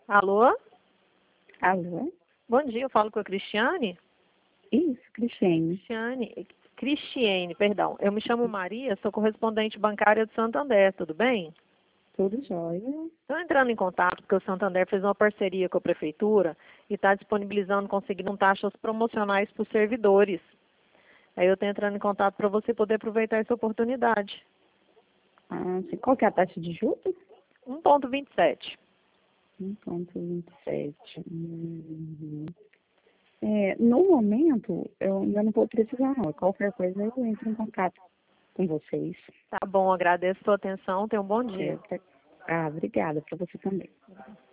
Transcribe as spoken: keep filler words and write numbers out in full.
Alô? Alô? Bom dia, eu falo com a Cristiane? Isso, Cristiane. Cristiane, Cristiane, perdão. Eu me chamo Maria, sou correspondente bancária do Santander, tudo bem? Tudo jóia? Estou entrando em contato porque o Santander fez uma parceria com a Prefeitura e está disponibilizando, conseguindo taxas promocionais para os servidores. Aí eu estou entrando em contato para você poder aproveitar essa oportunidade. Ah, sim. Qual que é a taxa de juros? um vírgula vinte e sete. um vírgula vinte e sete. Uhum. É, no momento, eu ainda não vou precisar, não. Qualquer coisa eu entro em contato com vocês. Tá bom, agradeço a sua atenção, tenha um bom dia. É, ah, obrigada para você também.